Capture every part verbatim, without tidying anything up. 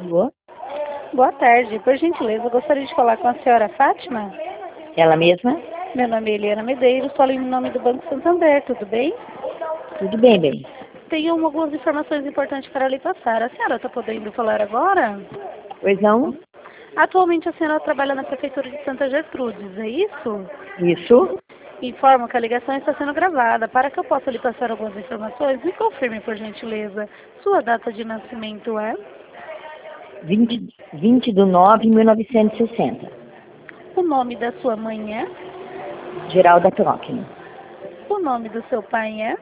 Alô? Boa tarde. Por gentileza, eu gostaria de falar com a senhora Fátima. Ela mesma? Meu nome é Eliana Medeiros, falo em nome do Banco Santander, tudo bem? Tudo bem, bem. Tenho algumas informações importantes para lhe passar. A senhora está podendo falar agora? Pois não? Atualmente a senhora trabalha na Prefeitura de Santa Gertrudes, é isso? Isso? Informo que a ligação está sendo gravada. Para que eu possa lhe passar algumas informações, me confirme, por gentileza. Sua data de nascimento é? vinte, vinte de nove de mil novecentos e sessenta. O nome da sua mãe é? Geralda Procno. O nome do seu pai é?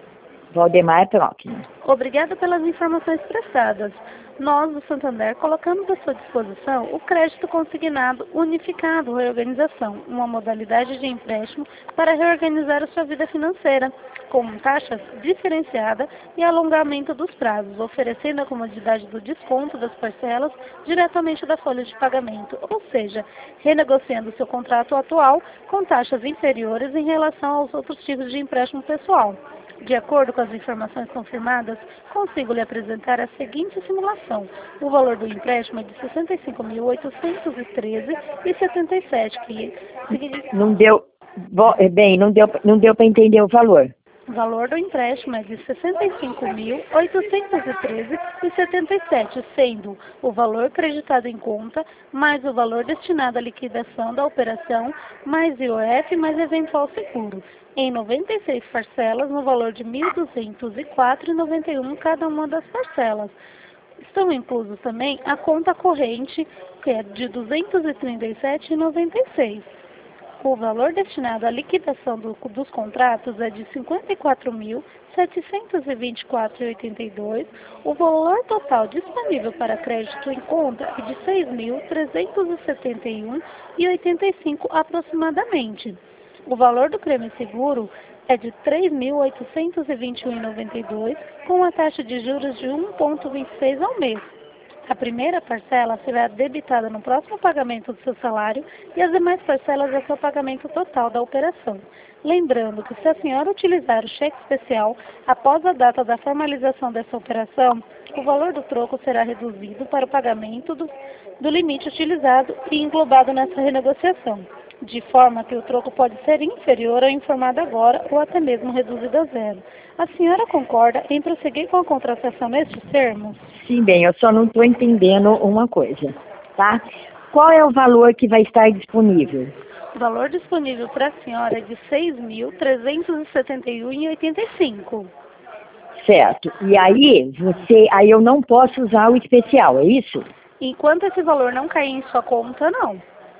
Valdemar Procno. Obrigada pelas informações prestadas. Nós, do Santander, colocamos à sua disposição o crédito consignado unificado reorganização, uma modalidade de empréstimo para reorganizar a sua vida financeira, com taxas diferenciadas e alongamento dos prazos, oferecendo a comodidade do desconto das parcelas diretamente da folha de pagamento, ou seja, renegociando seu contrato atual com taxas inferiores em relação aos outros tipos de empréstimo pessoal. De acordo com as informações confirmadas, consigo lhe apresentar a seguinte simulação. O valor do empréstimo é de sessenta e cinco mil oitocentos e treze reais e setenta e sete centavos, que Não deu, bo- eh, bem, não deu, não deu para entender o valor. o valor do empréstimo é de sessenta e cinco mil oitocentos e treze reais e setenta e sete centavos, sendo o valor creditado em conta, mais o valor destinado à liquidação da operação, mais I O F, mais eventual seguro, em noventa e seis parcelas, no valor de mil duzentos e quatro reais e noventa e um centavos cada uma das parcelas. Estão inclusos também a conta corrente, que é de duzentos e trinta e sete reais e noventa e seis centavos. O valor destinado à liquidação do, dos contratos é de cinquenta e quatro mil setecentos e vinte e quatro reais e oitenta e dois centavos. O valor total disponível para crédito em conta é de seis mil trezentos e setenta e um reais e oitenta e cinco centavos aproximadamente. O valor do prêmio seguro é de três mil oitocentos e vinte e um reais e noventa e dois centavos, com a taxa de juros de um vírgula vinte e seis ao mês. A primeira parcela será debitada no próximo pagamento do seu salário e as demais parcelas é seu pagamento total da operação. Lembrando que se a senhora utilizar o cheque especial após a data da formalização dessa operação, o valor do troco será reduzido para o pagamento do, do limite utilizado e englobado nessa renegociação, de forma que o troco pode ser inferior ao informado agora ou até mesmo reduzido a zero. A senhora concorda em prosseguir com a contratação nestes termos? Sim, bem, eu só não estou entendendo uma coisa, tá? Qual é o valor que vai estar disponível? O valor disponível para a senhora é de seis mil trezentos e setenta e um reais e oitenta e cinco centavos. Certo. E aí, você, aí eu não posso usar o especial, é isso? Enquanto esse valor não cair em sua conta, não.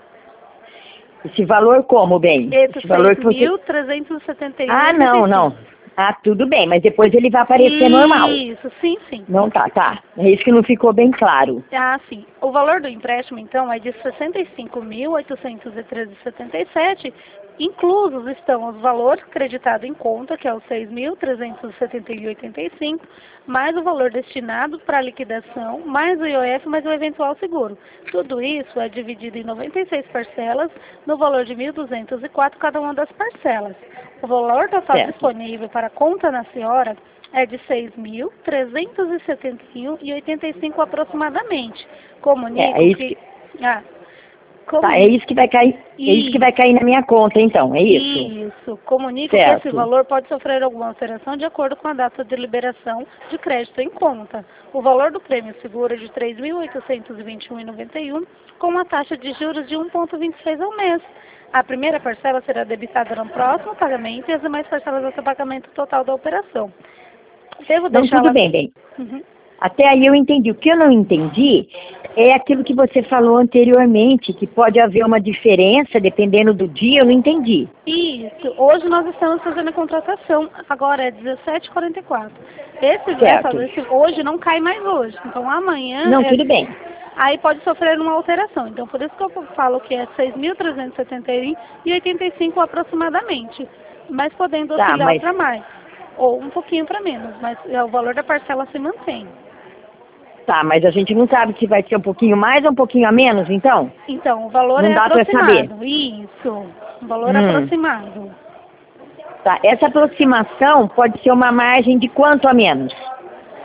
Esse valor como, bem? Esse Esse valor que seis você... mil trezentos e setenta e um Ah, reais e oitenta e não, cinco não. centavos. Ah, tudo bem, mas depois ele vai aparecer normal. Isso, sim, sim. Não tá, tá. É isso que não ficou bem claro. Ah, sim. O valor do empréstimo, então, é de sessenta e cinco mil oitocentos e treze reais e setenta e sete centavos. Inclusos estão os valores creditados em conta, que é os seis mil trezentos e setenta e um reais e oitenta e cinco centavos, mais o valor destinado para a liquidação, mais o I O F, mais o eventual seguro. Tudo isso é dividido em noventa e seis parcelas, no valor de mil duzentos e quatro reais cada uma das parcelas. O valor total Certo. disponível para a conta na senhora é de seis mil trezentos e setenta e um reais e oitenta e cinco centavos aproximadamente. Comunico É, é isso que... que... Ah, Tá, é isso que vai cair, é isso que vai cair na minha conta, então, é isso? Isso. Comunico Certo. que esse valor pode sofrer alguma alteração de acordo com a data de liberação de crédito em conta. O valor do prêmio seguro é de três mil oitocentos e vinte e um reais e noventa e um centavos, com uma taxa de juros de um vírgula vinte e seis ao mês. A primeira parcela será debitada no próximo pagamento e as demais parcelas do seu pagamento total da operação. Devo Não, deixar tudo ela... bem, bem. Uhum. Até aí eu entendi. O que eu não entendi é aquilo que você falou anteriormente, que pode haver uma diferença dependendo do dia, eu não entendi. Isso. Hoje nós estamos fazendo a contratação. Agora é dezessete e quarenta e quatro. Esse, Certo. essa, esse hoje não cai mais hoje. Então amanhã... Não, é... tudo bem. Aí pode sofrer uma alteração. Então por isso que eu falo que é seis mil trezentos e setenta e um reais e oitenta e cinco centavos aproximadamente. Mas podendo Tá, oscilar mas... para mais. Ou um pouquinho para menos. Mas é, o valor da parcela se mantém. Tá, mas a gente não sabe se vai ser um pouquinho mais ou um pouquinho a menos, então? Então, o valor Não é dá pra saber. aproximado. Isso. O valor Hum. aproximado. Tá, essa aproximação pode ser uma margem de quanto a menos?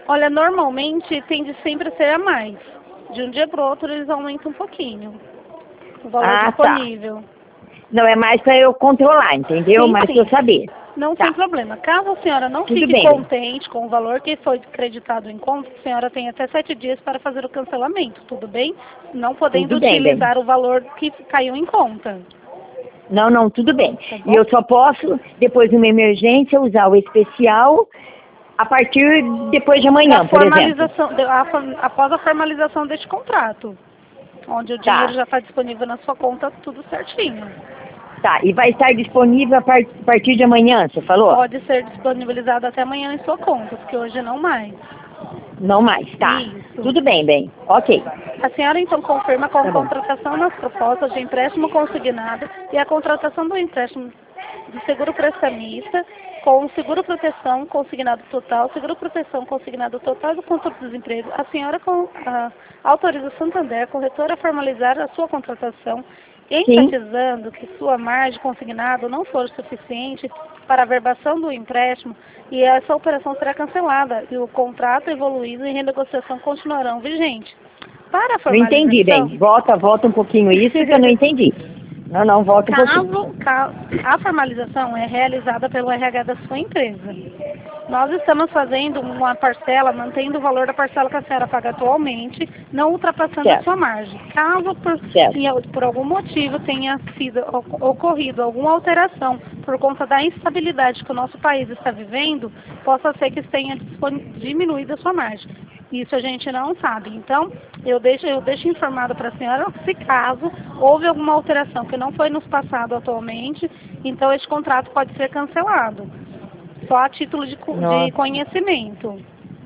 Olha, normalmente tende sempre a ser a mais. De um dia para o outro eles aumentam um pouquinho o valor Ah, disponível. Tá. Não, é mais para eu controlar, entendeu? Sim, Mais sim. para eu saber. Não Tá. tem problema. Caso a senhora não Tudo fique bem. contente com o valor que foi creditado em conta, a senhora tem até sete dias para fazer o cancelamento, tudo bem? Não podendo Tudo bem, bem. utilizar o valor que caiu em conta. Não, não, tudo bem. Tá bom? E eu só posso, depois de uma emergência, usar o especial a partir depois de amanhã, Da por exemplo. formalização, de- a for- após a formalização deste contrato, onde o Tá. dinheiro já está disponível na sua conta, tudo certinho. Tá, e vai estar disponível a par- a partir de amanhã, você falou? Pode ser disponibilizado até amanhã em sua conta, porque hoje não mais. Não mais, tá. Isso. Tudo bem, bem. Ok. A senhora então confirma com a Tá bom. contratação nas propostas de empréstimo consignado e a contratação do empréstimo do seguro prestamista com o seguro proteção consignado total, seguro proteção consignado total do controle do desemprego. A senhora com, a, autoriza o Santander, corretora, a formalizar a sua contratação, enfatizando que sua margem consignado não for suficiente para a verbação do empréstimo e essa operação será cancelada e o contrato evoluído e renegociação continuarão vigentes. Para a Não formalização... entendi, bem. Volta, volta um pouquinho isso que eu não entendi. Não, não, volta um pouquinho. Caso, caso a formalização é realizada pelo R H da sua empresa. Nós estamos fazendo uma parcela, mantendo o valor da parcela que a senhora paga atualmente, não ultrapassando Certo. a sua margem. Caso por, Certo. em- por algum motivo tenha sido o- ocorrido alguma alteração por conta da instabilidade que o nosso país está vivendo, possa ser que tenha dispon- diminuído a sua margem. Isso a gente não sabe. Então, eu deixo, eu deixo informado para a senhora, se caso houve alguma alteração que não foi nos passado atualmente, então esse contrato pode ser cancelado. Só a título de, co- de Nossa. conhecimento.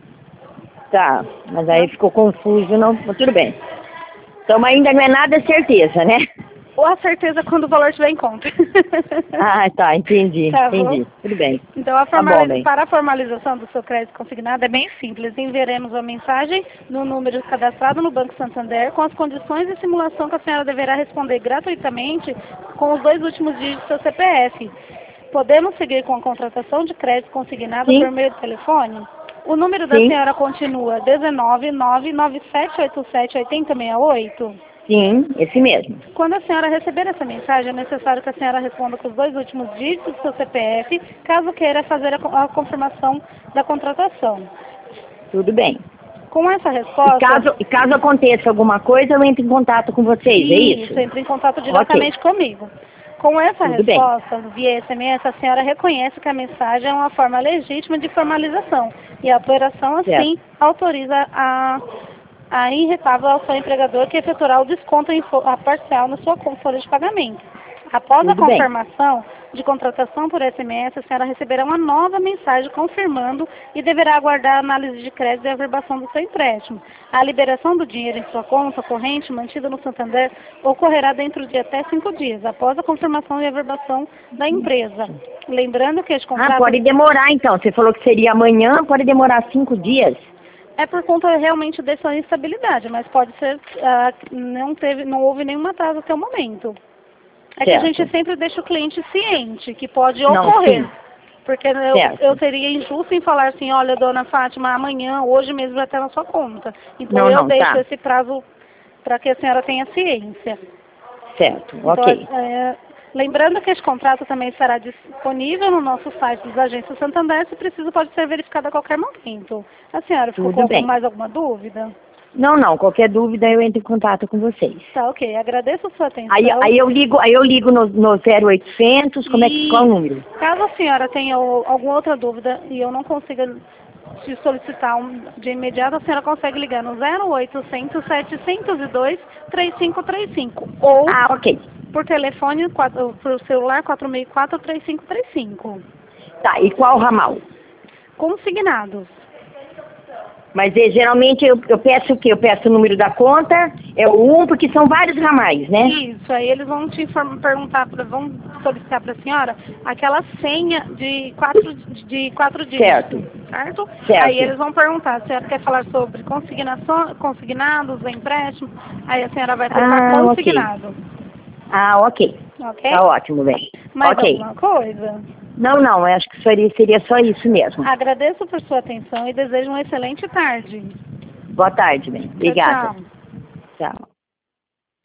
Tá, mas aí ficou confuso, não? Mas tudo bem. Então ainda não é nada certeza, né? Ou a certeza quando o valor estiver em conta. Ah, tá, entendi, Tá bom? entendi. Tudo bem. Então, a Tá bom, formaliza- bem. para a formalização do seu crédito consignado é bem simples. Enviaremos a mensagem no número cadastrado no Banco Santander com as condições de simulação que a senhora deverá responder gratuitamente com os dois últimos dígitos do seu C P F. Podemos seguir com a contratação de crédito consignado Sim. por meio do telefone? O número da Sim. senhora continua dezenove, nove nove sete oito sete, oito zero seis oito? Sim, esse mesmo. Quando a senhora receber essa mensagem, é necessário que a senhora responda com os dois últimos dígitos do seu C P F, caso queira fazer a, co- a confirmação da contratação. Tudo bem. Com essa E resposta... caso, e caso aconteça alguma coisa, eu entro em contato com vocês, é isso? entre em contato diretamente comigo. Com essa Tudo bem. resposta, via S M S, a senhora reconhece que a mensagem é uma forma legítima de formalização e a operação, assim, Certo. autoriza a, a irretável ao seu empregador que efetuará o desconto em fo- a parcial na sua con- folha de pagamento. Após a Tudo bem. confirmação de contratação por S M S, a senhora receberá uma nova mensagem confirmando e deverá aguardar a análise de crédito e a verbação do seu empréstimo. A liberação do dinheiro em sua conta corrente mantida no Santander ocorrerá dentro de até cinco dias, após a confirmação e a verbação da empresa. Lembrando que este contrato... Ah, pode demorar então. Você falou que seria amanhã, pode demorar cinco dias? É por conta realmente dessa instabilidade, mas pode ser ah, não teve, não houve nenhum atraso até o momento. É que a Certo. gente sempre deixa o cliente ciente que pode Não, ocorrer. sim. Porque eu, Certo. eu seria injusto em falar assim, olha, dona Fátima, amanhã, hoje mesmo vai estar na sua conta. Então Não, eu não, deixo tá. esse prazo para que a senhora tenha ciência. Certo, Então, ok. é, lembrando que esse contrato também estará disponível no nosso site das agências Santander, se preciso pode ser verificado a qualquer momento. A senhora ficou Tudo com bem. mais alguma dúvida? Não, não, qualquer dúvida eu entro em contato com vocês. Tá, ok. Agradeço a sua atenção. Aí, aí eu ligo, aí eu ligo no, no zero oitocentos, como é que, qual é o número? Caso a senhora tenha o- alguma outra dúvida e eu não consiga te solicitar um, de imediato, a senhora consegue ligar no zero oitocentos, setecentos e dois, três cinco três cinco ou Ah, ok. por telefone, quatro- por celular quatro seis quatro, três cinco três cinco. Tá, e qual ramal? Consignados. Mas eh, geralmente eu, eu peço o quê? Eu peço o número da conta, é o um, porque são vários ramais, né? Isso, aí eles vão te inform- perguntar, pra, vão solicitar para a senhora aquela senha de quatro, de quatro dígitos, Certo. certo? Certo. Aí eles vão perguntar, a senhora quer falar sobre consignação, consignados, empréstimo, aí a senhora vai colocar Ah, ok. consignado, Ah, ok. ok? Tá ótimo, bem. Mais Ok. alguma coisa? Não, não, eu acho que seria, seria só isso mesmo. Agradeço por sua atenção e desejo uma excelente tarde. Boa tarde, bem. Obrigada. Tchau, tchau.